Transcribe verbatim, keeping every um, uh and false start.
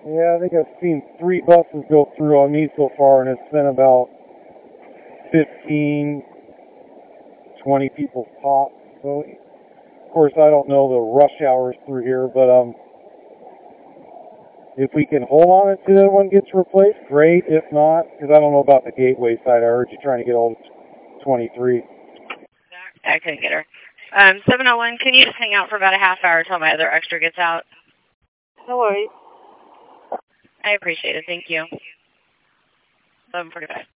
Yeah, I think I've seen three buses go through on me so far, and it's been about fifteen, twenty people pop. So, of course, I don't know the rush hours through here, but um, if we can hold on until that one gets replaced, great. If not, because I don't know about the Gateway side. I heard you trying to get all twenty-three. I couldn't get her. Um, seven oh one, can you just hang out for about a half hour until my other extra gets out? No worries. I appreciate it. Thank you. eleven forty-five.